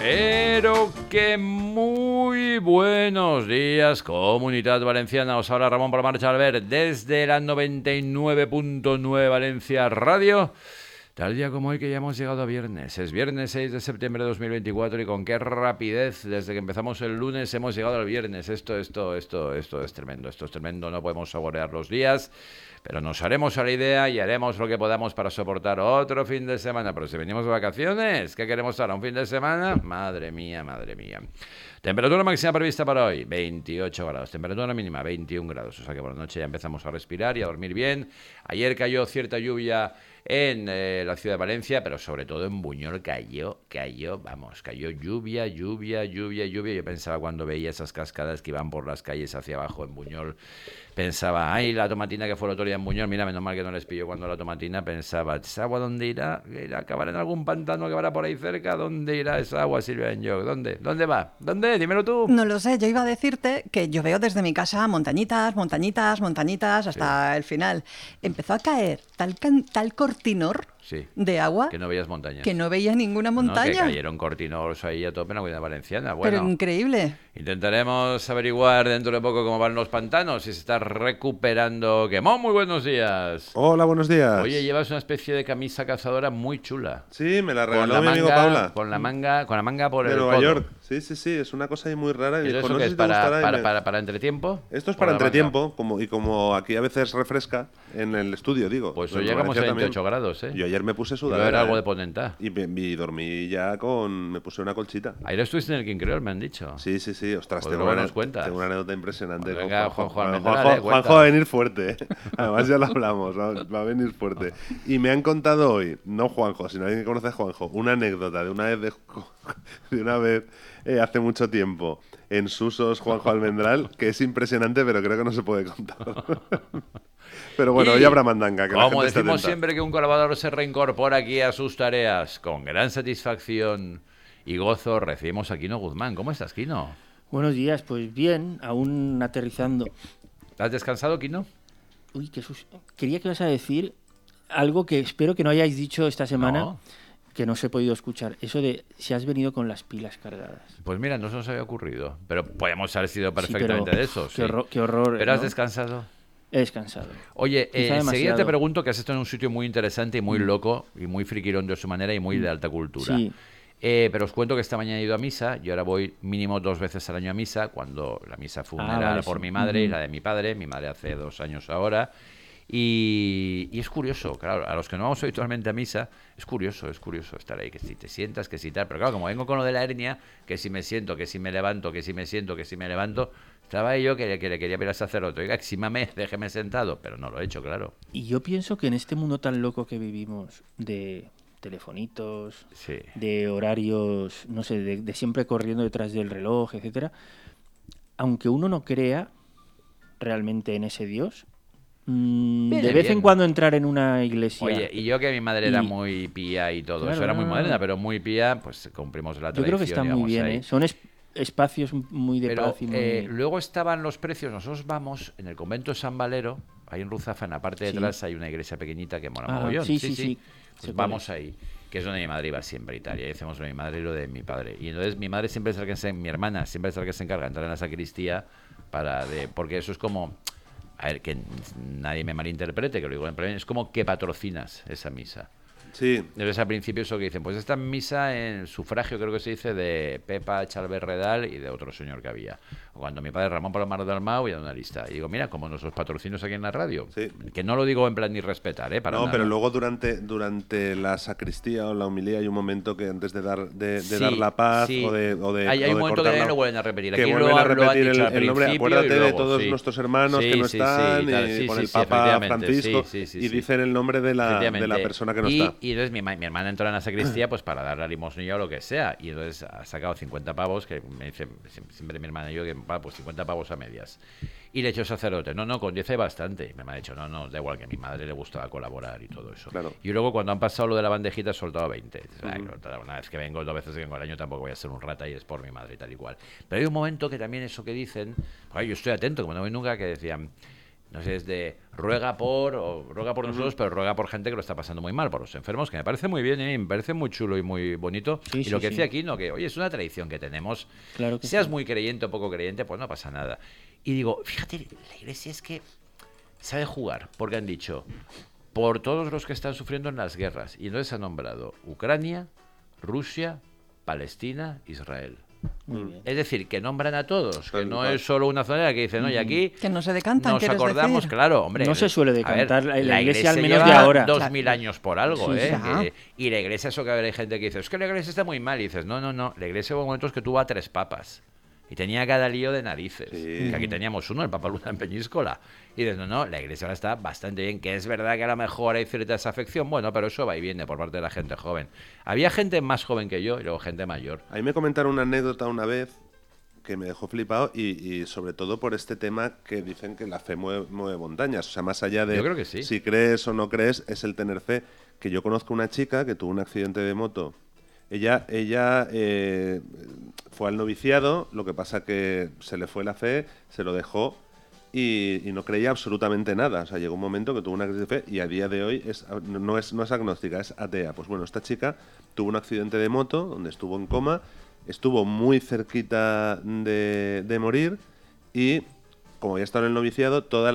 Pero que muy buenos días, Comunidad Valenciana. Os habla Ramón Palomar Chalver desde la 99.9 Valencia Radio. Tal día como hoy que ya hemos llegado a viernes. Es viernes 6 de septiembre de 2024 y con qué rapidez desde que empezamos el lunes hemos llegado al viernes. Esto es tremendo. Esto es tremendo. No podemos saborear los días, pero nos haremos a la idea y haremos lo que podamos para soportar otro fin de semana. Pero si venimos de vacaciones, ¿qué queremos ahora? ¿Un fin de semana? Madre mía. Temperatura máxima prevista para hoy, 28 grados. Temperatura mínima, 21 grados. O sea que por la noche ya empezamos a respirar y a dormir bien. Ayer cayó cierta lluvia en la ciudad de Valencia, pero sobre todo en Buñol cayó lluvia. Yo pensaba cuando veía esas cascadas que iban por las calles hacia abajo en Buñol, pensaba, ay, la tomatina que fue el otro día en Buñol, mira, menos mal que no les pilló cuando la tomatina, pensaba, ¿esa agua dónde irá? ¿Irá a acabar en algún pantano que habrá por ahí cerca? ¿Dónde irá esa agua, Silvia Benyoc? ¿Dónde va? ¿Dónde? Dímelo tú. No lo sé, yo iba a decirte que yo veo desde mi casa montañitas hasta el final. Empezó a caer tal cortinor de agua que no veías montañas. Que no veía ninguna montaña. No, que cayeron cortinors ahí a tope en la Comunidad Valenciana. Bueno, pero increíble. Intentaremos averiguar dentro de poco cómo van los pantanos, si se está recuperando. Quemón, muy buenos días. Hola, buenos días. Oye, llevas una especie de camisa cazadora muy chula. Sí, me la regaló mi amigo Paula. Con la manga por de el Nueva codo. York. Sí, es una cosa ahí muy rara. ¿Y eso no qué sé es? Si ¿Para entretiempo? Esto es para entretiempo, como aquí a veces refresca en el estudio, digo. Pues hoy llegamos a 28 grados, ¿eh? Yo ayer me puse sudadera. Era algo de ponenta. Y dormí ya me puse una colchita. Ayer estuviste en el King Creole, me han dicho. Sí, ostras, pues tengo una anécdota impresionante. Pues venga, Juanjo va a venir fuerte. Además ya lo hablamos, va a venir fuerte. Y me han contado hoy, no Juanjo, sino alguien que conoce a Juanjo, una anécdota de una vez hace mucho tiempo en Susos, Juanjo Almendral, que es impresionante, pero creo que no se puede contar. Pero bueno, hoy habrá mandanga. Que como decimos siempre que un colaborador se reincorpora aquí a sus tareas, con gran satisfacción y gozo, recibimos a Quino Guzmán. ¿Cómo estás, Quino? Buenos días, pues bien, aún aterrizando. ¿Has descansado, Quino? Uy, quería que ibas a decir algo que espero que no hayáis dicho esta semana. No. Que no os he podido escuchar. Eso de si has venido con las pilas cargadas. Pues mira, no se nos había ocurrido. Pero podemos haber sido perfectamente de eso. Qué horror. ¿Pero has descansado? He descansado. Oye, enseguida te pregunto que has estado en un sitio muy interesante y muy loco y muy friquirón de su manera y muy de alta cultura. Sí. Pero os cuento que esta mañana he ido a misa. Yo ahora voy mínimo 2 veces al año a misa, cuando la misa fue venerada por mi madre y la de mi padre. Mi madre hace 2 años ahora. Y es curioso, claro, a los que no vamos habitualmente a misa, es curioso estar ahí, que si te sientas, que si tal, pero claro, como vengo con lo de la hernia, que si me siento, que si me levanto, que si me siento, que si me levanto, estaba yo que le quería ver al sacerdote, oiga, exímame, déjeme sentado, pero no lo he hecho, claro. Y yo pienso que en este mundo tan loco que vivimos de telefonitos, de horarios, no sé, de siempre corriendo detrás del reloj, etcétera, aunque uno no crea realmente en ese Dios, de vez en cuando entrar en una iglesia. Oye, y yo que mi madre era muy pía y todo, claro, eso era muy moderna, pero muy pía, pues cumplimos la tradición. Yo creo que está muy bien, ¿eh? Son espacios muy de paz y muy... luego estaban los precios. Nosotros vamos en el convento de San Valero, ahí en Ruzafa, en la parte de atrás hay una iglesia pequeñita que mola mogollón. Sí. Pues vamos ahí, que es donde mi madre iba siempre y tal, y ahí hacemos lo de mi madre y lo de mi padre. Y entonces mi madre siempre es la que mi hermana siempre es la que se encarga de entrar en la sacristía porque eso es como... A ver, que nadie me malinterprete, que lo digo en plan, es como que patrocinas esa misa. Sí. Entonces al principio eso que dicen, pues esta misa en sufragio, creo que se dice, de Pepa Chalver Redal y de otro señor que había. O cuando mi padre Ramón Palomar Dalmau y a una lista. Y digo, mira, como nuestros patrocinios aquí en la radio. Sí. Que no lo digo en plan ni respetar, para nada. Pero luego durante la sacristía o la homilía hay un momento que antes de dar la paz o de hay un momento que lo vuelven a repetir. Que aquí vuelven a repetir el nombre. Acuérdate de todos nuestros hermanos que no están y con el Papa Francisco y dicen el nombre de la persona que no está. Y entonces mi hermana entró en la sacristía pues para dar la limosnilla o lo que sea. Y entonces ha sacado 50 pavos, que me dice siempre mi hermana y yo que pues 50 pavos a medias. Y le he hecho sacerdote. No, con 10 hay bastante. Y me ha dicho, no, da igual, que a mi madre le gustaba colaborar y todo eso. Claro. Y luego cuando han pasado lo de la bandejita he soltado 20. Una vez que vengo, 2 veces que vengo al año tampoco voy a ser un rata y es por mi madre y tal y cual. Pero hay un momento que también eso que dicen, yo estoy atento, como no voy nunca, que decían... no sé, es de ruega por nosotros, pero ruega por gente que lo está pasando muy mal, por los enfermos, que me parece muy bien, me parece muy chulo y muy bonito. Y lo que decía aquí, ¿no? Que, oye, es una tradición que tenemos. Claro que seas muy creyente o poco creyente, pues no pasa nada. Y digo, fíjate, la Iglesia es que sabe jugar, porque han dicho, por todos los que están sufriendo en las guerras, y entonces han nombrado Ucrania, Rusia, Palestina, Israel. Es decir, que nombran a todos, que no es solo una zona que dicen, oye, aquí que no se decantan, nos acordamos, decir. claro, hombre. No se suele decantar la Iglesia al menos lleva de ahora. 2000 años por algo, Sí, y la Iglesia, eso que hay gente que dice, es que la Iglesia está muy mal, y dices, no, la Iglesia hubo momentos que tuvo a 3 papas. Y tenía cada lío de narices. Sí. Que aquí teníamos uno, el Papa Luna en Peñíscola. Y dices, no, la Iglesia ahora está bastante bien. Que es verdad que a lo mejor hay cierta desafección. Bueno, pero eso va y viene por parte de la gente joven. Había gente más joven que yo y luego gente mayor. A mí me comentaron una anécdota una vez que me dejó flipado y sobre todo por este tema que dicen que la fe mueve montañas. O sea, más allá de yo creo que sí. Si crees o no crees, es el tener fe. Que yo conozco una chica que tuvo un accidente de moto. Ella fue al noviciado, lo que pasa que se le fue la fe, se lo dejó y no creía absolutamente nada. O sea, llegó un momento que tuvo una crisis de fe y a día de hoy no es agnóstica, es atea. Pues bueno, esta chica tuvo un accidente de moto donde estuvo en coma, estuvo muy cerquita de morir y como ya estaba en el noviciado, todo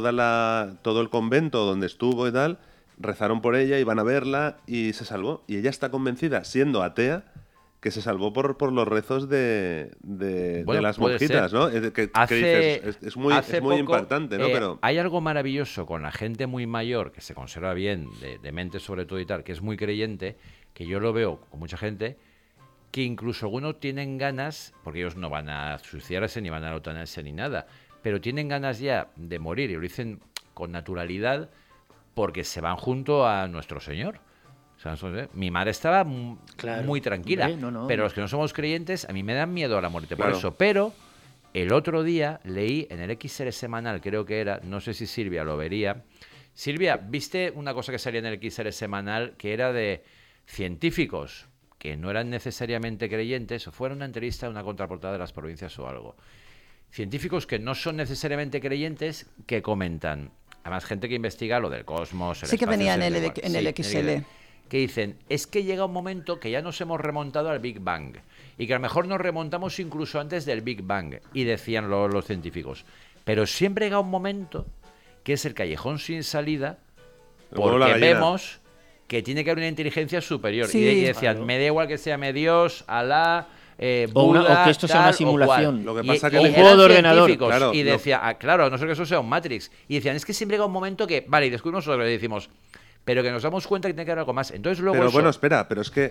el convento donde estuvo y tal, rezaron por ella, iban a verla y se salvó. Y ella está convencida, siendo atea, que se salvó por los rezos de las monjitas, ¿no? Que dices, es muy impactante, ¿no? Pero hay algo maravilloso con la gente muy mayor, que se conserva bien, de mente sobre todo y tal, que es muy creyente, que yo lo veo con mucha gente, que incluso algunos tienen ganas, porque ellos no van a suicidarse ni van a la eutanasia ni nada, pero tienen ganas ya de morir y lo dicen con naturalidad, porque se van junto a nuestro Señor. O sea, mi madre estaba muy tranquila, pero los que no somos creyentes, a mí me dan miedo a la muerte por eso. Pero el otro día leí en el XR semanal, creo que era, no sé si Silvia lo vería. Silvia, ¿viste una cosa que salía en el XR semanal que era de científicos que no eran necesariamente creyentes, o fuera una entrevista a una contraportada de Las Provincias o algo? Científicos que no son necesariamente creyentes que comentan, además gente que investiga lo del cosmos, el sí, que espacio, venía en el XL. Que dicen, es que llega un momento que ya nos hemos remontado al Big Bang y que a lo mejor nos remontamos incluso antes del Big Bang, y decían los científicos, pero siempre llega un momento que es el callejón sin salida, porque vemos que tiene que haber una inteligencia superior, sí, y decían, me da igual que se llame Dios, Alá, Buda, o que esto sea una simulación. Lo que pasa que un juego de ordenador. Claro, y decía, claro, no sé que eso sea un Matrix. Y decían, es que siempre llega un momento que, vale, y descubrimos sobre lo que decimos, pero que nos damos cuenta que tiene que haber algo más. Entonces luego pero bueno, espera, pero es que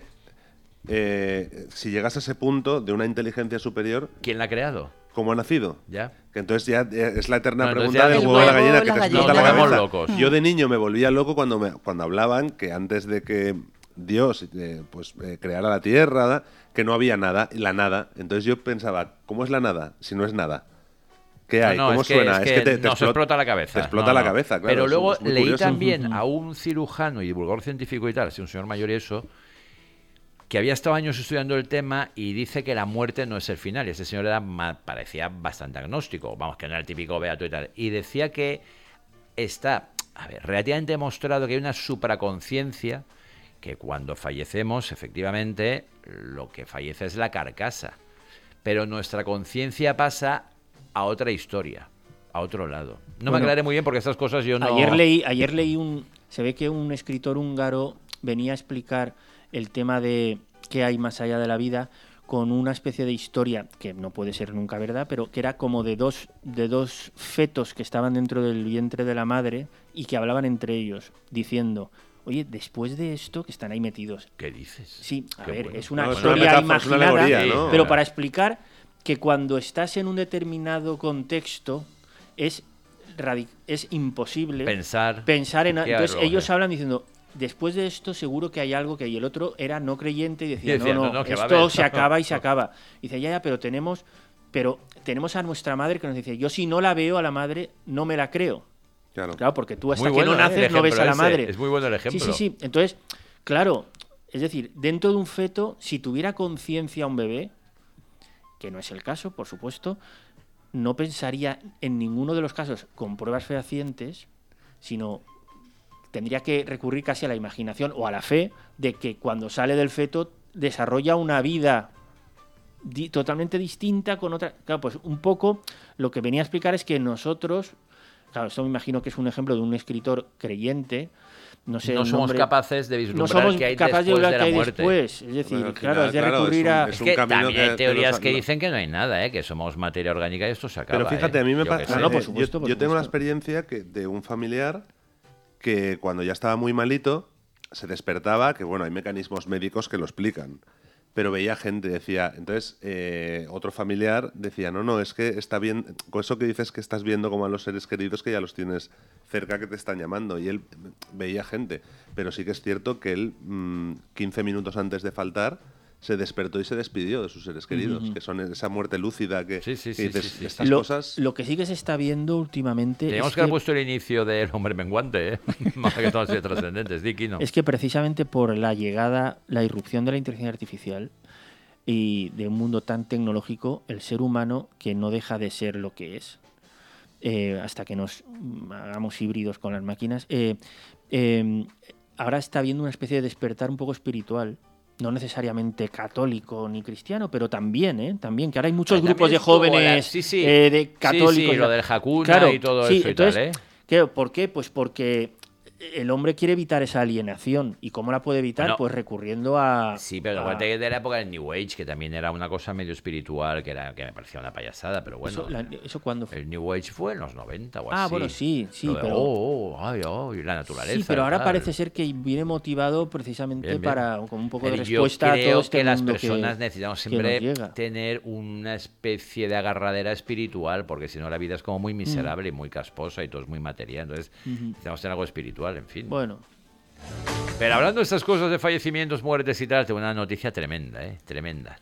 si llegas a ese punto de una inteligencia superior, ¿quién la ha creado? ¿Cómo ha nacido? Ya. Que entonces ya es la eterna pregunta ya del el huevo de la huevo, gallina que la te gallina. explota la Nos cabeza. volvemos locos. Yo de niño me volvía loco cuando hablaban que antes de que Dios creara la tierra, que no había nada, la nada. Entonces yo pensaba, ¿cómo es la nada si no es nada? ¿Qué hay? ¿Cómo suena? Es que te explota la cabeza. Te explota la cabeza, claro. Pero luego leí curioso. también a un cirujano y divulgador científico y tal, un señor mayor y eso, que había estado años estudiando el tema y dice que la muerte no es el final. Y ese señor parecía bastante agnóstico, vamos, que no era el típico beato y tal. Y decía que está, relativamente demostrado que hay una supraconciencia, que cuando fallecemos, efectivamente, lo que fallece es la carcasa. Pero nuestra conciencia pasa a otra historia, a otro lado. No me aclaré muy bien porque estas cosas yo no... Ayer leí se ve que un escritor húngaro venía a explicar el tema de qué hay más allá de la vida con una especie de historia que no puede ser nunca verdad, pero que era como de dos fetos que estaban dentro del vientre de la madre y que hablaban entre ellos, diciendo, oye, después de esto, que están ahí metidos. ¿Qué dices? Sí, Qué ver, bueno. es una No, historia imaginada, es una alegoría, ¿no? pero para explicar que cuando estás en un determinado contexto es imposible pensar en... Entonces algo, ellos hablan diciendo, después de esto seguro que hay algo que... Y el otro era no creyente y decía, no, que esto se acaba y se acaba. Y dice, ya, pero tenemos a nuestra madre que nos dice, yo si no la veo a la madre, no me la creo. Claro, porque tú hasta que no naces no ves a la madre. Es muy bueno el ejemplo. Sí. Entonces, claro, es decir, dentro de un feto, si tuviera conciencia un bebé, que no es el caso, por supuesto, no pensaría en ninguno de los casos con pruebas fehacientes, sino tendría que recurrir casi a la imaginación o a la fe de que cuando sale del feto desarrolla una vida totalmente distinta con otra. Claro, pues un poco lo que venía a explicar es que nosotros, claro, esto me imagino que es un ejemplo de un escritor creyente. No somos capaces de vislumbrar qué hay después de la muerte. Después. Es decir, bueno, claro, es de recurrir a... Es que también hay teorías que dicen que no hay nada, que somos materia orgánica y esto se acaba. Pero fíjate, a mí me pasa... No, por supuesto. Yo tengo una experiencia de un familiar que cuando ya estaba muy malito se despertaba, que bueno, hay mecanismos médicos que lo explican, pero veía gente, decía... Entonces, otro familiar decía, no, es que está bien... Con eso que dices que estás viendo como a los seres queridos que ya los tienes cerca, que te están llamando, y él veía gente, pero sí que es cierto que él 15 minutos antes de faltar se despertó y se despidió de sus seres queridos, que son esa muerte lúcida que dices, estas cosas... Lo que sí que se está viendo últimamente... Tenemos que haber puesto el inicio del hombre menguante, más que todos los trascendentes, Kino. Es que precisamente por la irrupción de la inteligencia artificial y de un mundo tan tecnológico, el ser humano, que no deja de ser lo que es, hasta que nos hagamos híbridos con las máquinas, ahora está habiendo una especie de despertar un poco espiritual, no necesariamente católico ni cristiano, pero también, que ahora hay muchos grupos de jóvenes de católicos. Sí, lo del Hakuna y todo eso entonces, y tal, ¿por qué? Pues porque el hombre quiere evitar esa alienación. ¿Y cómo la puede evitar? Bueno, pues recurriendo a... Sí, pero acuérdate de la época del New Age, que también era una cosa medio espiritual, que me parecía una payasada, pero bueno. ¿Eso cuándo fue? El New Age fue en los 90 o así. Bueno, sí, pero... y la naturaleza. Sí, pero ahora parece ser que viene motivado precisamente para como un poco de respuesta a todo este mundo. Yo creo que las personas necesitamos siempre tener una especie de agarradera espiritual, porque si no la vida es como muy miserable y muy casposa y todo es muy material. Entonces necesitamos tener algo espiritual, en fin. Bueno. Pero hablando de estas cosas de fallecimientos, muertes y tal, tengo una noticia tremenda, tremenda.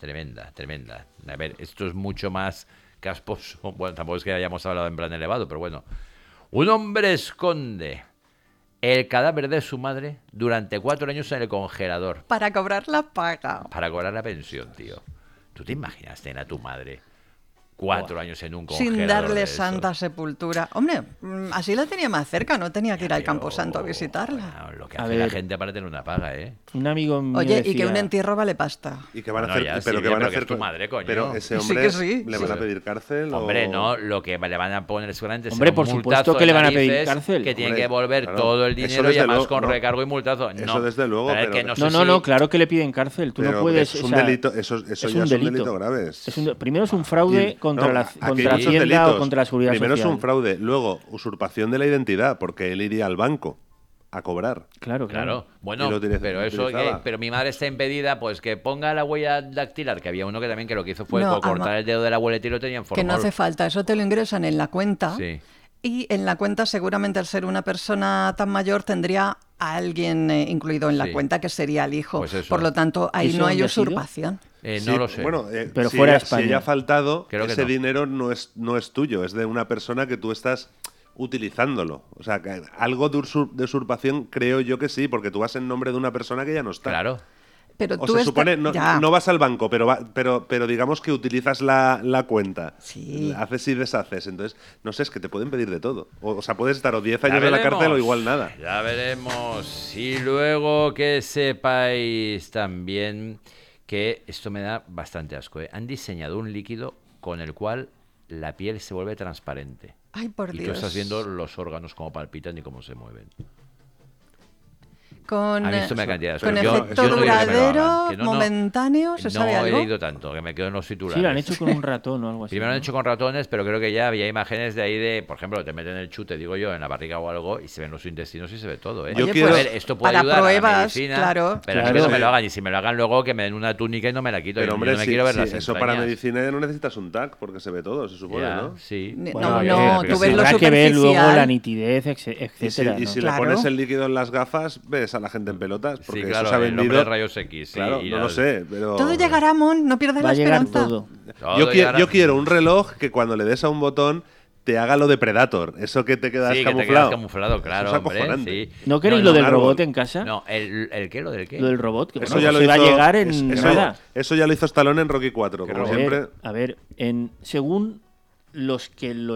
A ver, esto es mucho más casposo. Bueno, tampoco es que hayamos hablado en plan elevado, pero bueno. Un hombre esconde el cadáver de su madre durante 4 años en el congelador. Para cobrar la paga. Para cobrar la pensión, tío. ¿Tú te imaginas tener a tu madre 4 años en un congelador? Sin darle santa sepultura. Hombre, así la tenía más cerca, no tenía que ir al Camposanto a visitarla. Bueno, lo que hace la gente para tener una paga, Un amigo mío decía... y que un entierro vale pasta. ¿Y qué van a hacer? Pero que van a hacer tu madre, coño. Pero ese hombre le van a pedir cárcel. Hombre, no, lo que le van a poner seguramente es por supuesto que le van a pedir cárcel. Que tiene que devolver todo el dinero y además con recargo y multazo. Eso desde luego. No, claro que le piden cárcel. Tú no puedes. Es un delito. Eso ya es un delito grave. Primero es un fraude contra la Hacienda o contra la seguridad social. Primero es un fraude, luego usurpación de la identidad, porque él iría al banco a cobrar. Claro. Bueno, pero mi madre está impedida, pues que ponga la huella dactilar, que había uno que también que lo que hizo fue cortar el dedo de la abuelita y lo tenía en formol. Que no hace falta, eso te lo ingresan en la cuenta. Sí. Y en la cuenta, seguramente al ser una persona tan mayor, tendría a alguien incluido en la cuenta, que sería el hijo. Pues por lo tanto, ahí no hay usurpación. No lo sé. Bueno, pero fuera de España. Si ella ha faltado, ese dinero no es tuyo, es de una persona que tú estás utilizándolo. O sea, que algo de usurpación creo yo que sí, porque tú vas en nombre de una persona que ya no está. Claro. Pero o se supone, no vas al banco, pero digamos que utilizas la cuenta. Sí. Haces y deshaces. Entonces, no sé, es que te pueden pedir de todo. O sea, puedes estar o 10 años en la cárcel o igual nada. Ya veremos. Y luego que sepáis también que esto me da bastante asco. Han diseñado un líquido con el cual la piel se vuelve transparente. Ay, por Dios. Y tú estás viendo los órganos cómo palpitan y cómo se mueven. Con efecto duradero, momentáneo, ¿se sabe algo? No he leído tanto, que me quedo en los titulares. Sí, lo han hecho con un ratón o algo así. Primero lo han hecho con ratones, pero creo que ya había imágenes de ahí de, por ejemplo, te meten el chute, digo yo, en la barriga o algo, y se ven los intestinos y se ve todo, ¿eh? Yo quiero... esto puede para ayudar pruebas, a la medicina, claro. Pero a mí no me lo hagan, y si me lo hagan luego, que me den una túnica y no me la quito. Pero hombre, yo no me quiero ver las eso entrañas. para medicina no necesitas un TAC, porque se ve todo, se supone, ¿no? Sí. No, tú ves lo superficial. Habrá que ver luego la nitidez, etcétera. Y si le pones el líquido en las gafas, ves a la gente en pelotas, porque claro, eso se ha vendido. El nombre de rayos X, sí. Claro, no lo sé, pero... Todo llegará, Mon, no pierdas la esperanza. Todo. Yo quiero un reloj que cuando le des a un botón te haga lo de Predator, eso que te quedas camuflado. Que te quedas camuflado, claro, eso es acojonante. Sí. ¿No queréis lo del robot en casa? No, ¿el qué? ¿Lo del qué? Lo del robot, que eso ya lo va a hizo, llegar en nada. Eso ya lo hizo Stallone en Rocky 4, como siempre. A ver, según los que lo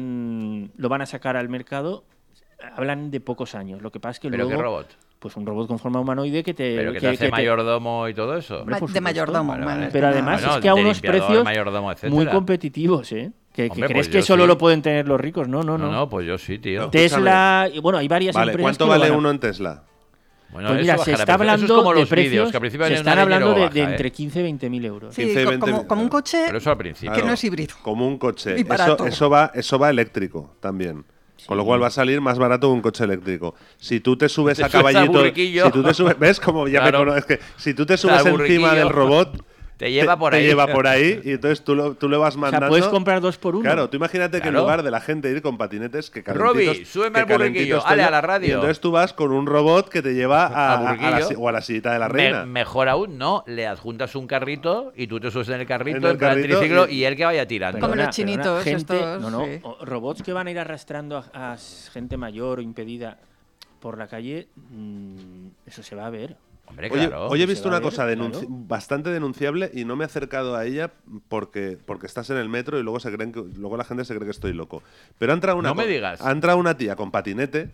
van a sacar al mercado hablan de pocos años. Lo que pasa es que ¿Pero luego... qué robot? Pues un robot con forma humanoide que te... ¿Pero que te hace mayordomo y todo eso? Hombre, por de mayordomo. Vale. Pero además Bueno, es que a de unos limpiador, precios mayordomo, muy competitivos, ¿eh? Que Hombre, crees pues que yo solo sí. lo pueden tener los ricos. No. No, pues yo sí, tío. Tesla... y bueno, hay varias Vale, empresas ¿cuánto que lo vale van a- uno en Tesla? Bueno, Pues mira, eso se bajará, está pero eso hablando es como de los vídeos, precios, que al principio se viene una están ley y hablando luego de baja, entre 15 y 20 mil euros. Sí, 15 y 20 como un coche Pero eso al principio. que no es híbrido. Como un coche. Y barato. Eso va eléctrico también. Con lo cual va a salir más barato que un coche eléctrico. Si tú te subes Te a subes al caballito, burriquillo. si tú te subes, ¿ves cómo ya Claro. me conozco? Es que si tú te subes Al encima burriquillo. del robot, Te lleva por ahí. Te lleva por ahí y entonces tú le vas O mandando. sea, puedes comprar 2 por 1. Claro, tú imagínate que en Claro. lugar de la gente ir con patinetes que calentitos, Robbie, súbeme que al burriquillo, calentitos ale te- a la radio. Y entonces tú vas con un robot que te lleva Al a la, burriquillo. o a la sillita de la reina. Mejor aún, no, le adjuntas un carrito y tú te subes en el carrito, En el en plan carrito triciclo y- y él que vaya tirando. Como los chinitos gente, estos, no, sí. robots que van a ir arrastrando a gente mayor o impedida por la calle, eso se va a ver. Hombre, Oye, claro. hoy he se visto va a una ver, cosa claro. bastante denunciable y no me he acercado a ella porque estás en el metro y luego la gente se cree que estoy loco. Pero ha entrado No me digas. Ha entrado una tía con patinete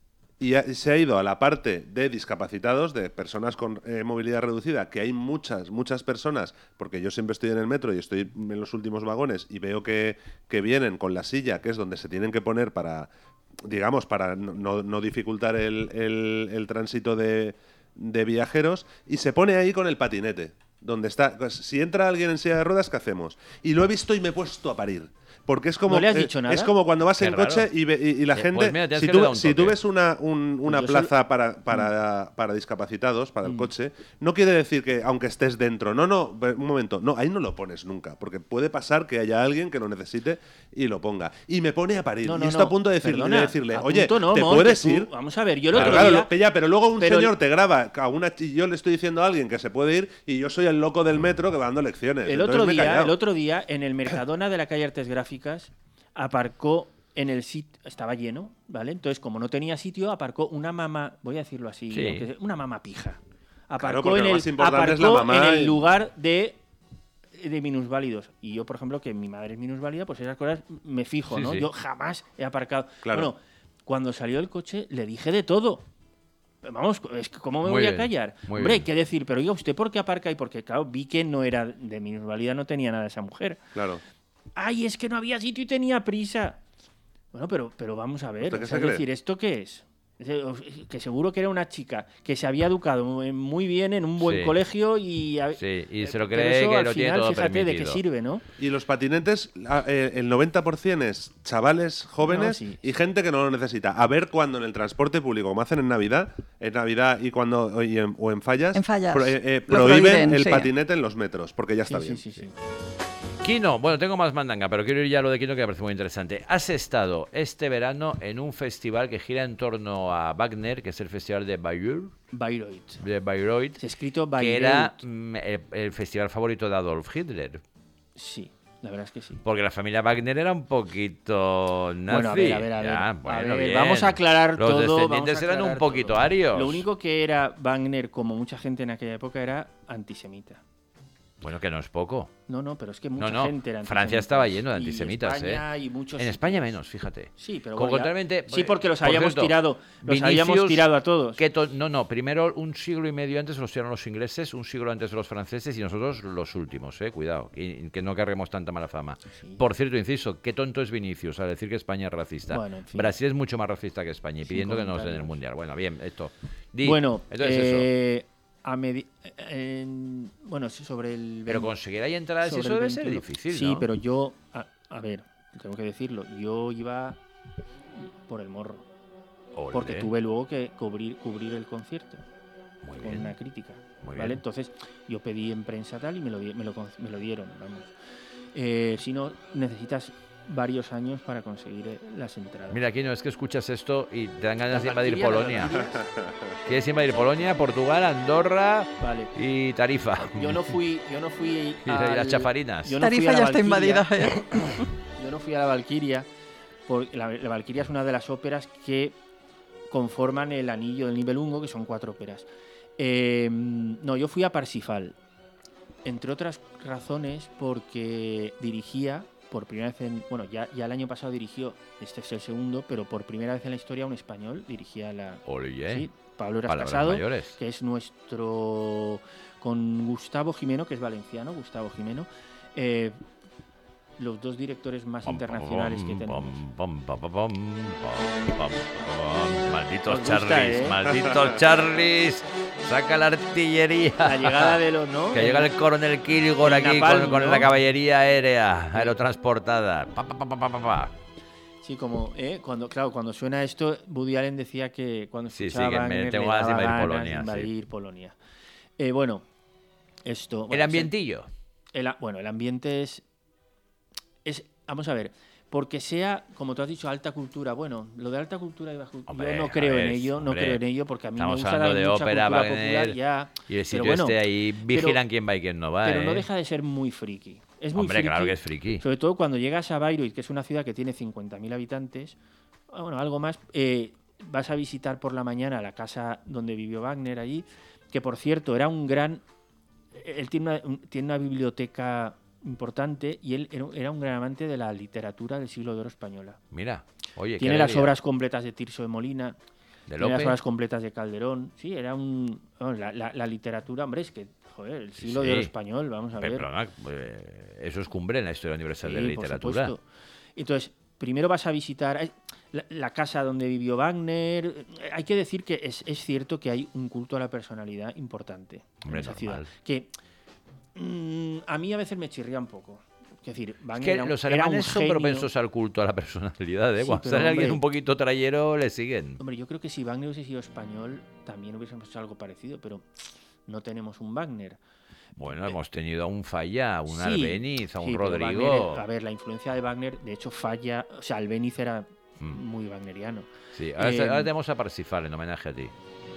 y se ha ido a la parte de discapacitados, de personas con movilidad reducida, que hay muchas personas, porque yo siempre estoy en el metro y estoy en los últimos vagones y veo que vienen con la silla, que es donde se tienen que poner para, digamos, para no dificultar el tránsito de viajeros, y se pone ahí con el patinete. Donde está. Pues, si entra alguien en silla de ruedas, ¿qué hacemos? Y lo he visto y me he puesto a parir. Porque es como, ¿No le has dicho nada? es como cuando vas Qué en raro. coche y la gente. Pues mira, tienes si que le dar tú, un si tú toque. ves una Yo plaza para discapacitados, para el coche, no quiere decir que aunque estés dentro. No, un momento. No, ahí no lo pones nunca. Porque puede pasar que haya alguien que lo necesite y lo ponga. Y me pone a parir. No, y estoy a punto de perdona, decirle, a oye, punto no, ¿te Monte, puedes tú- ir? Vamos a ver, yo el Claro, otro día... claro, pero luego un pero- señor te graba y yo le estoy diciendo a alguien que se puede ir y yo soy el loco del metro que va dando lecciones. El Entonces me he callado. otro día, en el Mercadona de la calle Artes Gráficas, aparcó en el sitio, estaba lleno, ¿vale? Entonces, como no tenía sitio, aparcó una mamá, voy a decirlo así, Sí. aunque- una mamá pija. Claro, Aparcó, porque en lo el, más importante es la aparcó mamá en el y- lugar de minusválidos. Y yo, por ejemplo, que mi madre es minusválida, pues esas cosas me fijo, Sí, ¿no? sí. Yo jamás he aparcado. Claro. Bueno, cuando salió el coche, le dije de todo. Vamos, es que ¿cómo me Muy voy a bien, callar? muy Hombre, bien. hay que decir, pero oiga, ¿usted por qué aparca? Y porque, claro, vi que no era de minusvalía, no tenía nada esa mujer. Claro. ¡Ay, es que no había sitio y tenía prisa! Bueno, pero vamos a ver. ¿Usted qué o se sea, es cree? decir, ¿esto qué es? Que seguro que era una chica que se había educado muy bien en un buen Sí. colegio y... Sí, y se lo pero cree eso, que al lo tiene final, todo fíjate de qué permitido. sirve, ¿no? Y los patinetes, el 90% es chavales jóvenes No, sí. y gente que no lo necesita. A ver cuando en el transporte público, como hacen en Navidad y cuando o en fallas, En fallas. Lo prohíben prohíben, el sí. patinete en los metros, porque ya está Sí, bien. sí, sí. Kino, bueno, tengo más mandanga, pero quiero ir ya a lo de Kino que me parece muy interesante. Has estado este verano en un festival que gira en torno a Wagner, que es el festival de Bayreuth, Bayreuth. Se ha escrito Bayreuth. que era el festival favorito de Adolf Hitler. Sí, la verdad es que sí. Porque la familia Wagner era un poquito nazi. Bueno, a ver. Ya, A bueno, ver, bien. vamos a aclarar Los todo. descendientes vamos a eran un aclarar poquito todo. arios. Lo único que era Wagner, como mucha gente en aquella época, era antisemita. Bueno, que no es poco. No, pero es que mucha No, gente era antisemita. Francia estaba lleno de Y antisemitas, España y muchos En España sitios. menos, fíjate. Sí, pero Como bueno, ya- contrariamente, sí, porque los por habíamos cierto, tirado, Vinicius, a todos. No, primero un siglo y medio antes los tiraron los ingleses, un siglo antes los franceses y nosotros los últimos, cuidado, que no carguemos tanta mala fama. Sí. Por cierto, inciso, qué tonto es Vinicius al decir que España es racista. Bueno, en fin. Brasil es mucho más racista que España y Sin pidiendo que nos den el comentarios. Mundial. Bueno, bien, esto. Di, Bueno, entonces eso. bueno, sí, sobre el... Pero conseguir ahí entradas sobre eso el debe ser 21. difícil, Sí, ¿no? pero yo, a ver, tengo que decirlo, yo iba por el morro. Ole. Porque tuve luego que cubrir el concierto Muy con bien. una crítica. Muy ¿Vale? bien. Entonces yo pedí en prensa tal y me lo dieron. Vamos. Si no, necesitas varios años para conseguir las entradas. Mira, Kino, es que escuchas esto y te dan ganas Las de invadir Valquirias, Polonia. las Valquirias, ¿Quieres invadir Polonia, Portugal, Andorra Vale. y Tarifa? Yo no fui Y las chafarinas. yo no fui Tarifa a la ya está Valquiria. invadida. Yo no fui a la Valquiria, porque la Valquiria es una de las óperas que conforman el Anillo del Nibelungo, que son 4 óperas. No, yo fui a Parsifal, entre otras razones porque dirigía por primera vez ya el año pasado dirigió, este es el segundo, pero por primera vez en la historia un español dirigía sí, Pablo Eras Casado, que es nuestro, con Gustavo Jimeno, que es valenciano, Gustavo Jimeno, los dos directores más internacionales que tenemos. Malditos Charlies, malditos Charlies. Saca la artillería. La llegada de los, ¿no? Que llega el coronel Kilgore aquí con la caballería aérea aerotransportada. Sí, como cuando suena esto, Woody Allen decía que cuando escuchaba que tengo ganas de invadir Polonia. Bueno, esto. El ambientillo. El ambiente es. Vamos a ver, porque sea, como tú has dicho, alta cultura. Bueno, lo de alta cultura y baja cultura, yo no creo en ello, porque a mí me gusta dar mucha ópera, cultura popular ya. Y el sitio ahí vigilan quién va y quién no va. Pero no deja de ser muy friki. Es muy friki, claro que es friki. Sobre todo cuando llegas a Bayreuth, que es una ciudad que tiene 50.000 habitantes, algo más, vas a visitar por la mañana la casa donde vivió Wagner allí, que por cierto era un gran... Él tiene una biblioteca importante y él era un gran amante de la literatura del siglo de oro española. Mira, oye, tiene las obras completas de Tirso de Molina, tiene las obras completas de Calderón. Sí, era la literatura, hombre, es que joder, el siglo de oro español, vamos a ver. Eso es cumbre en la historia universal de la literatura. Por entonces, primero vas a visitar la casa donde vivió Wagner. Hay que decir que es cierto que hay un culto a la personalidad importante en esa ciudad. Que a mí a veces me chirría un poco. Es decir, Wagner los alemanes son propensos al culto a la personalidad. Sí, cuando sale alguien un poquito trayero, le siguen. Hombre, yo creo que si Wagner hubiese sido español, también hubiésemos hecho algo parecido, pero no tenemos un Wagner. Bueno, hemos tenido a un Falla, a un Albéniz, a un Rodrigo. Wagner, a ver, la influencia de Wagner, de hecho, Falla, o sea, Albéniz era muy wagneriano. Sí, ahora tenemos a Parsifal en homenaje a ti.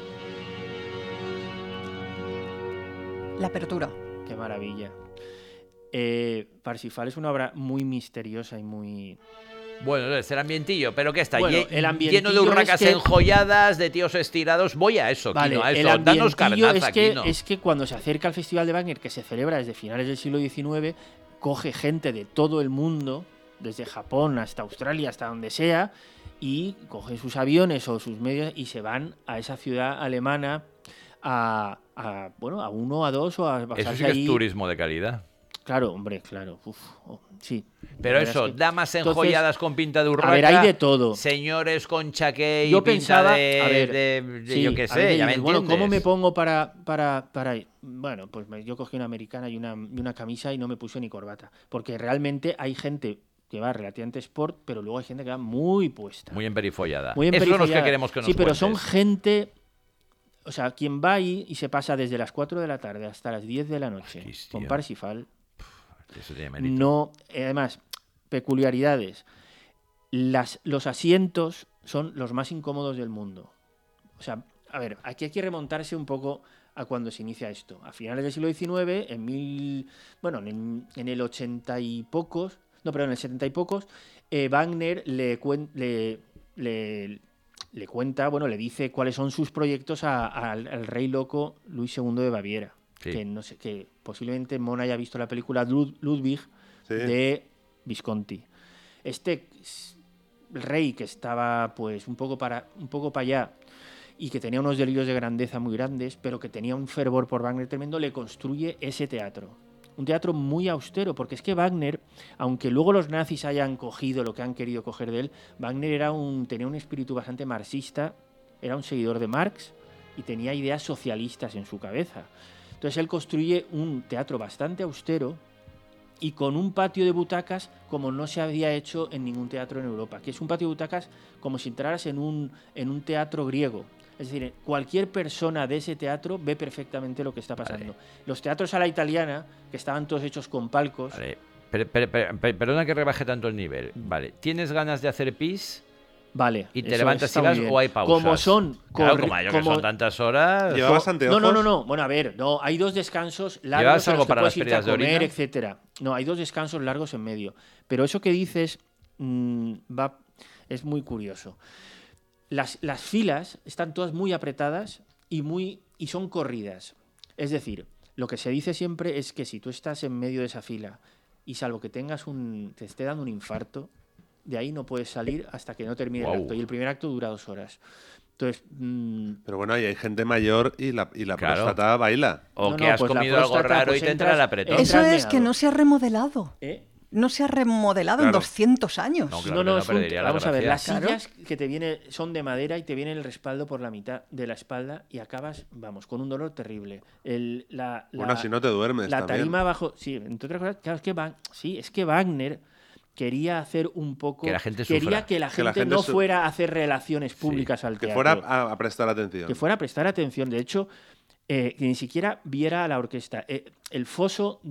La apertura. Qué maravilla. Parsifal es una obra muy misteriosa y muy... Bueno, es el ambientillo, pero ¿qué está? El ambientillo lleno de urracas enjolladas, de tíos estirados. Voy a eso, vale, Quino, a eso. Danos carnaza, Quino. Es que cuando se acerca el Festival de Wagner, que se celebra desde finales del siglo XIX, coge gente de todo el mundo, desde Japón hasta Australia, hasta donde sea, y cogen sus aviones o sus medios y se van a esa ciudad alemana a 1, a 2 o a pasarse eso sí que es turismo de calidad. Claro, hombre, claro. Sí. Pero eso, damas enjolladas con pinta de urraca. A ver, hay de todo. Señores con chaqué y yo pinta pensaba, yo qué sé, ya me entiendes. Bueno, ¿cómo me pongo para ir? Bueno, pues yo cogí una americana y una camisa y no me puse ni corbata. Porque realmente hay gente que va relativamente sport, pero luego hay gente que va muy puesta. Muy emperifollada. Esos son los que queremos que nos Sí, pero cuentes. son gente... O sea, quien va ahí y se pasa desde las 4 de la tarde hasta las 10 de la noche con Parsifal... Eso tiene mérito. No, además, peculiaridades. Los asientos son los más incómodos del mundo. O sea, a ver, aquí hay que remontarse un poco a cuando se inicia esto. A finales del siglo XIX, en el 80 y pocos, en el 70 y pocos, Wagner le cuenta, le dice cuáles son sus proyectos al rey loco Luis II de Baviera. Sí. Que posiblemente Mona haya visto la película Ludwig de Visconti. Este rey que estaba pues un poco para allá y que tenía unos delirios de grandeza muy grandes, pero que tenía un fervor por Wagner tremendo, le construye ese teatro. Un teatro muy austero, porque es que Wagner, aunque luego los nazis hayan cogido lo que han querido coger de él, Wagner tenía un espíritu bastante marxista, era un seguidor de Marx y tenía ideas socialistas en su cabeza. Entonces él construye un teatro bastante austero y con un patio de butacas como no se había hecho en ningún teatro en Europa, que es un patio de butacas como si entraras en un teatro griego. Es decir, cualquier persona de ese teatro ve perfectamente lo que está pasando. Vale. Los teatros a la italiana, que estaban todos hechos con palcos... Vale. Perdona que rebaje tanto el nivel. Vale. ¿Tienes ganas de hacer pis? Vale. ¿Y te levantas y vas o hay pausas? Como son... que son tantas horas... ¿Llevabas anteojos? No. Bueno, a ver, hay 2 descansos largos. ¿Llevas algo en los que para las puedes pérdidas de orina? Etcétera. No, hay 2 descansos largos en medio. Pero eso que dices es muy curioso. Las filas están todas muy apretadas y son corridas. Es decir, lo que se dice siempre es que si tú estás en medio de esa fila y salvo que te esté dando un infarto, de ahí no puedes salir hasta que no termine el acto. Y el primer acto dura 2 horas. Entonces, pero bueno, ahí hay gente mayor y la próstata baila. O que has comido algo raro y te entra el apretón. Eso es que no se ha remodelado. No se ha remodelado en 200 años. Vamos a ver, las sillas que te viene son de madera y te viene el respaldo por la mitad de la espalda y acabas, con un dolor terrible. Bueno, si no te duermes la también. tarima abajo, sí, entre otras cosas, claro, es que Wagner quería hacer un poco... Que la gente quería que la gente no fuera a hacer relaciones públicas al teatro. Que fuera a prestar atención. Que fuera a prestar atención. De hecho, que ni siquiera viera a la orquesta. El foso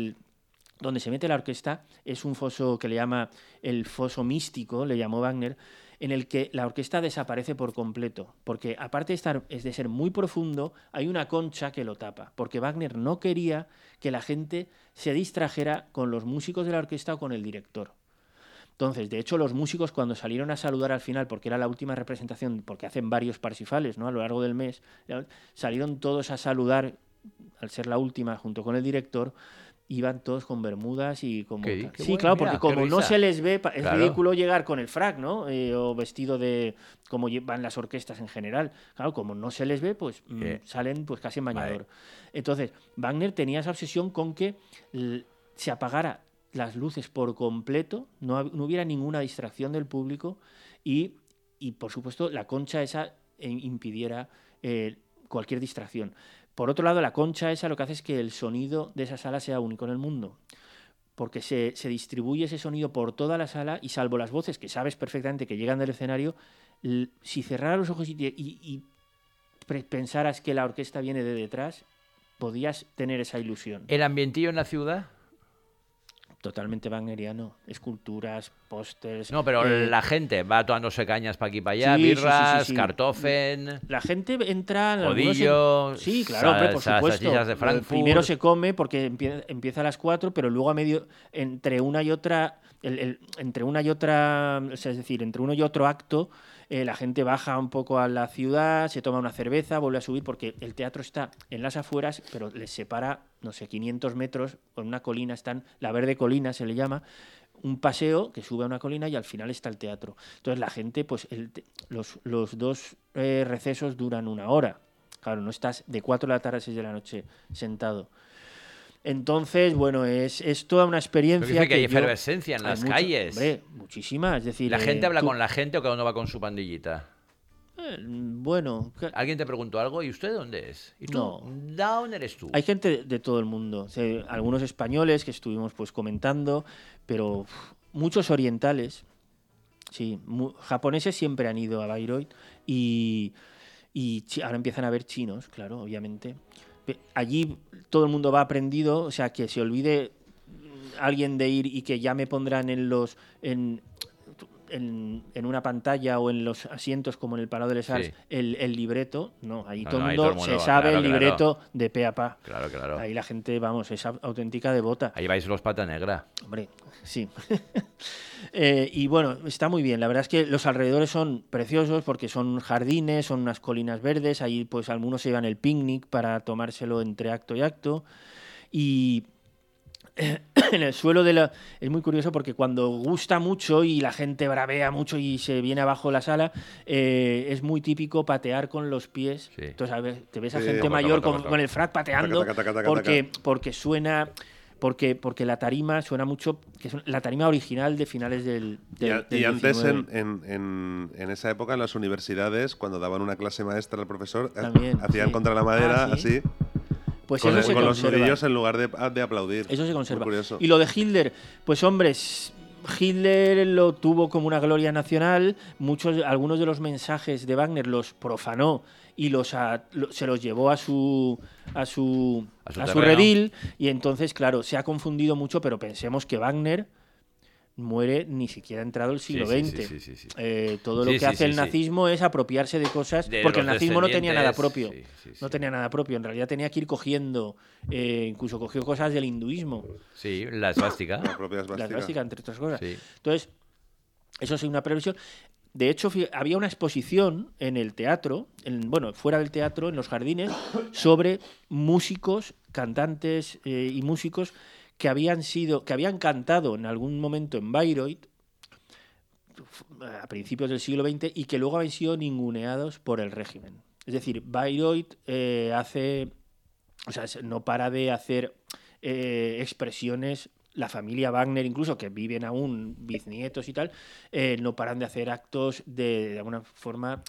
donde se mete la orquesta es un foso que le llama el foso místico, le llamó Wagner, en el que la orquesta desaparece por completo, porque aparte de ser muy profundo, hay una concha que lo tapa, porque Wagner no quería que la gente se distrajera con los músicos de la orquesta o con el director. Entonces, de hecho, los músicos cuando salieron a saludar al final, porque era la última representación, porque hacen varios Parsifales, ¿no?, a lo largo del mes, salieron todos a saludar, al ser la última, junto con el director. Iban todos con bermudas y como... Qué sí, bueno, claro, mira, porque como no se les ve, es ridículo llegar con el frac, ¿no? O vestido de... como van las orquestas en general. Claro, como no se les ve, pues salen pues casi en bañador. Vale. Entonces, Wagner tenía esa obsesión con que se apagara las luces por completo, no hubiera ninguna distracción del público y por supuesto, la concha esa impidiera cualquier distracción. Por otro lado, la concha esa lo que hace es que el sonido de esa sala sea único en el mundo, porque se distribuye ese sonido por toda la sala y salvo las voces que sabes perfectamente que llegan del escenario, si cerraras los ojos y pensaras que la orquesta viene de detrás, podías tener esa ilusión. ¿El ambientillo en la ciudad? Totalmente wagneriano, esculturas, pósters... No, pero la gente va tomándose cañas para aquí y para allá, birras, kartoffeln... La gente entra... Jodillos, sí, claro, hombre, por supuesto. Salchichas de Frankfurt... Primero se come porque empieza a las 4, pero luego a medio... Entre una y otra... entre una y otra... Es decir, entre uno y otro acto... la gente baja un poco a la ciudad, se toma una cerveza, vuelve a subir, porque el teatro está en las afueras, pero les separa, no sé, 500 metros, en una colina están, la Verde Colina se le llama, un paseo que sube a una colina y al final está el teatro. Entonces la gente, pues los dos recesos duran 1 hora. Claro, no estás de 4 de la tarde a 6 de la noche sentado. Entonces, bueno, es toda una experiencia. Pero que hay efervescencia en las calles. Hombre, muchísima. Es decir, ¿la gente habla con la gente o cada uno va con su pandillita? Bueno. ¿Alguien te preguntó algo? ¿Y usted dónde es? ¿Y tú? No. ¿Dónde eres tú? Hay gente de todo el mundo. O sea, algunos españoles que estuvimos pues comentando, pero muchos orientales. Sí, japoneses siempre han ido a Bayreuth y ahora empiezan a ver chinos, claro, obviamente. Allí todo el mundo va aprendido, o sea, que se olvide alguien de ir y que ya me pondrán en una pantalla o en los asientos como en el Palau de les Arts el libreto. No, ahí todo el mundo se sabe el libreto de pe a pa. Claro, claro. Ahí la gente, vamos, es auténtica devota. Ahí vais los Pata Negra. Hombre, sí. Y bueno, está muy bien. La verdad es que los alrededores son preciosos porque son jardines, son unas colinas verdes. Ahí pues algunos se llevan el picnic para tomárselo entre acto y acto. Y en el suelo es muy curioso porque cuando gusta mucho y la gente bravea mucho y se viene abajo la sala, es muy típico patear con los pies. Sí. Entonces a ver, te ves a gente mayor con el frac pateando porque suena... Porque la tarima suena mucho, que es la tarima original de finales del y antes en esa época en las universidades, cuando daban una clase maestra al profesor, también, hacían contra la madera así. Pues con eso los nudillos en lugar de aplaudir. Eso se conserva. Y lo de Hitler, pues hombre, Hitler lo tuvo como una gloria nacional. Algunos de los mensajes de Wagner los profanó y se los llevó a su redil. Y entonces, claro, se ha confundido mucho, pero pensemos que Wagner muere ni siquiera entrado el siglo XX. Sí. Todo lo que hace el nazismo es apropiarse de cosas, porque el nazismo no tenía nada propio. No tenía nada propio. En realidad tenía que ir cogiendo, incluso cogió cosas del hinduismo. Sí, la esvástica. La esvástica, entre otras cosas. Sí. Entonces, eso es una previsión. De hecho, había una exposición en el teatro, fuera del teatro, en los jardines, sobre músicos, cantantes y músicos que habían cantado en algún momento en Bayreuth a principios del siglo XX y que luego habían sido ninguneados por el régimen. Es decir, Bayreuth no para de hacer expresiones. La familia Wagner, incluso, que viven aún bisnietos y tal, no paran de hacer actos de alguna forma,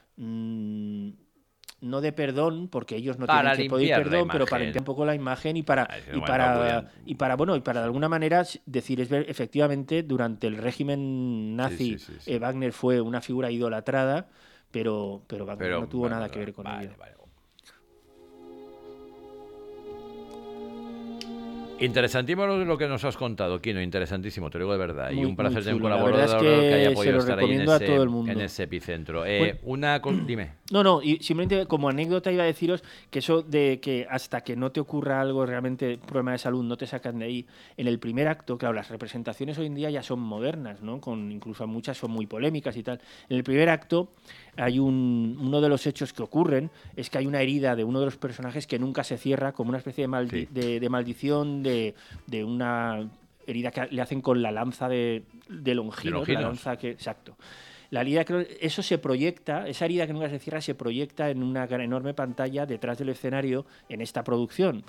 no de perdón, porque ellos no tienen que pedir perdón, pero para limpiar un poco la imagen y para de alguna manera decir, efectivamente, durante el régimen nazi, Wagner fue una figura idolatrada, pero Wagner no tuvo nada que ver con ello. Interesantísimo lo que nos has contado, Quino, interesantísimo, te lo digo de verdad. Y un placer tener un colaborador que haya podido estar ahí en ese epicentro. Dime. No, y simplemente como anécdota iba a deciros que eso de que hasta que no te ocurra algo realmente, problema de salud, no te sacan de ahí. En el primer acto, claro, las representaciones hoy en día ya son modernas, ¿no? Incluso muchas son muy polémicas y tal. En el primer acto hay uno de los hechos que ocurren es que hay una herida de uno de los personajes que nunca se cierra, como una especie de maldición de una herida que le hacen con la lanza de Longinos. La lanza exacto. La herida, eso se proyecta, esa herida que nunca se cierra se proyecta en una enorme pantalla detrás del escenario en esta producción.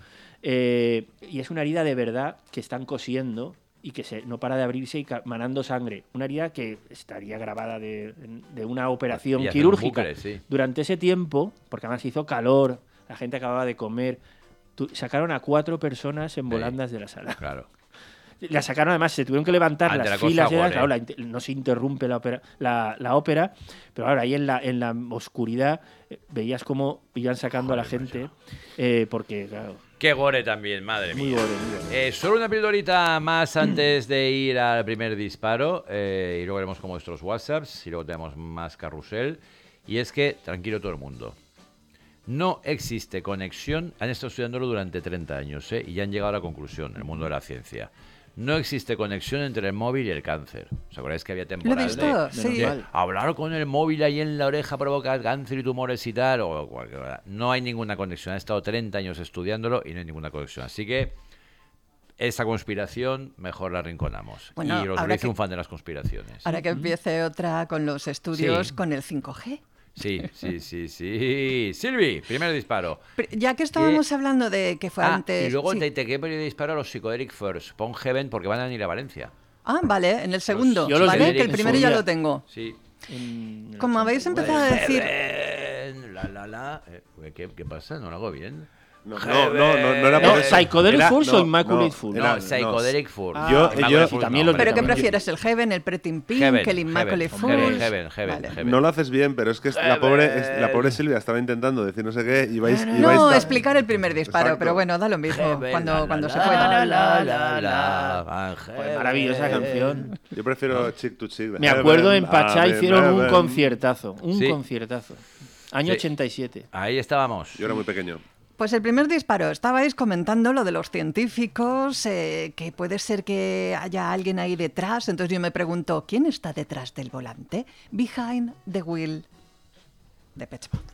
Y es una herida de verdad que están cosiendo y que no para de abrirse y manando sangre. Una herida que estaría grabada de una operación quirúrgica. Durante ese tiempo, porque además hizo calor, la gente acababa de comer, sacaron a 4 personas en volandas de la sala. Claro. La sacaron, además, se tuvieron que levantar las filas. Claro, no se interrumpe la ópera, pero ahora ahí en la oscuridad veías cómo iban sacando a la gente, porque, claro... Qué gore también, madre mía. Muy gore. Solo una pildorita más antes de ir al primer disparo, y luego veremos como nuestros WhatsApps, y luego tenemos más carrusel. Y es que, tranquilo todo el mundo, no existe conexión, han estado estudiándolo durante 30 años, y ya han llegado a la conclusión, el mundo de la ciencia. No existe conexión entre el móvil y el cáncer. ¿Os acordáis que había temporadas de hablar con el móvil ahí en la oreja provoca cáncer y tumores y tal? No hay ninguna conexión. Han estado 30 años estudiándolo y no hay ninguna conexión. Así que esa conspiración mejor la arrinconamos. Bueno, y los dice un fan de las conspiraciones. Ahora que empiece otra con los estudios con el 5G. Sí. Silvi, primer disparo. Ya que estábamos hablando de que fue antes... Y luego te primer disparo a los Psychedelic First. Pon Heaven porque van a venir a Valencia. Vale, en el segundo. ¿Vale? Que el primero ya lo tengo. Sí. Como habéis empezado a decir... ¿Qué pasa? ¿No lo hago bien? No era por eso. ¿Psychedelic Furs o Immaculate Furs? No, Psychedelic Furs. ¿Pero qué prefieres? ¿El Heaven, el Pretty Pink, el Immaculate Furs? Heaven. No lo haces bien, pero es que la pobre Silvia estaba intentando decir no sé qué y vais explicar el primer disparo. Exacto. Pero bueno, da lo mismo cuando se pueda. Maravillosa canción. Yo prefiero Chick to Chick. Me acuerdo en Pachá hicieron un conciertazo. Conciertazo. Año 87. Ahí estábamos. Yo era muy pequeño. Pues el primer disparo, estabais comentando lo de los científicos, que puede ser que haya alguien ahí detrás, entonces yo me pregunto, ¿quién está detrás del volante? Behind the wheel de Depeche Mode.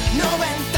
90